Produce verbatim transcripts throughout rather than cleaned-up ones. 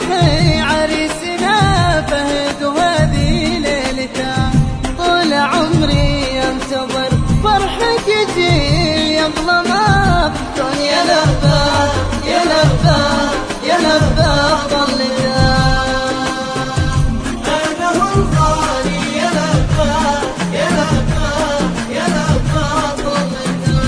افرحي عريسنا فهد وهذه ليلته، طول عمري انتظر فرحك يجي يظلم ابكون. يا لبى يا لبى يا لبى ظلته، انا هو الغالي يا لبى يا لبى يا لبى ظلته.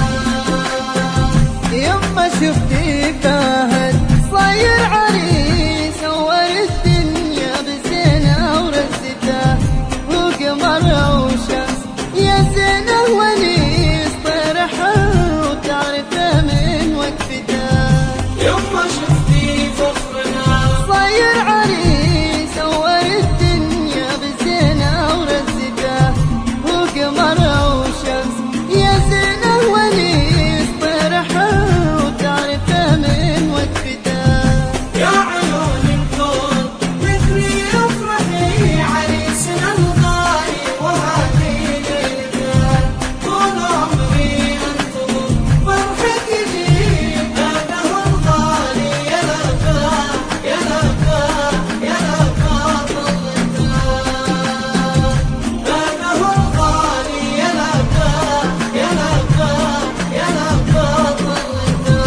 يما شفتي فهد صاير عريس نور الدنيا بزينه ورزته، وقمر وشمس يا زينه ونيس طير حر وتعرفه من وقفته. يما شفتي فخرنا صاير عريس نور الدنيا بزينه ورزته، وقمر وشمس يا زينه ونيس طير حر وتعرفه من وقفته. يا عيون الكون مثلي افرحي عريسنا الغالي وهذه ليلته، طول عمري انتظر فرحك يجي. انا هو الغالي يا لبى يا لبى يا لبى ظلته، انا هو الغالي يا لبى يا لبى يا لبى ظلته.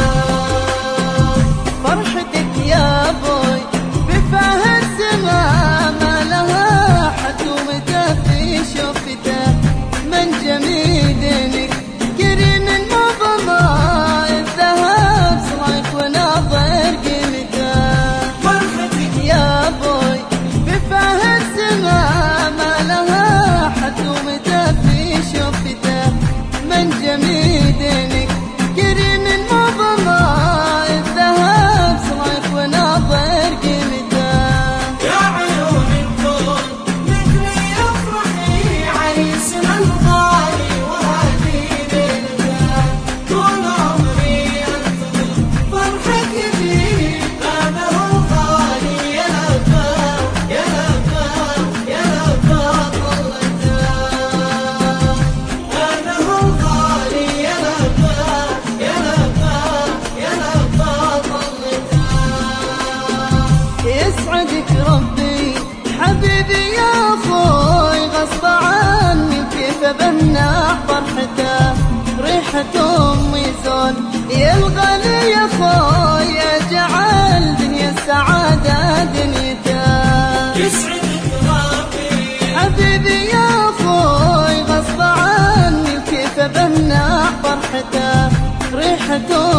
فرحتك يا بوي بفهد سما ما لها حد ومتى في شوفته، من جميدنك كريم ما ضما الذهب صرايك وناظر قيمته. فرحتك يا بوي بفهد سما ما لها حد ومتى في شوفته، من جميدنك كريم ما ضما الذهب صرايك وناظر قيمته. يا عيون الكون مثلي افرحي عريسنا الغالي وهذه ليلته، طول عمري انتظر فرحك يجي. انا هو الغالي يا لبى يا لبى يا لبى ظلته، انا هو الغالي يا لبى يا لبى يا لبى ظلته. يسعدك ربي حبيبي يا اخوي غصب عني كيف بمنع فرحته، ريحة امي زول يا الغالي يا اخوي اجعل دنيا السعادة دنيته. يسعدك ربي حبيبي يا اخوي غصب عني كيف بمنع فرحته، ريحة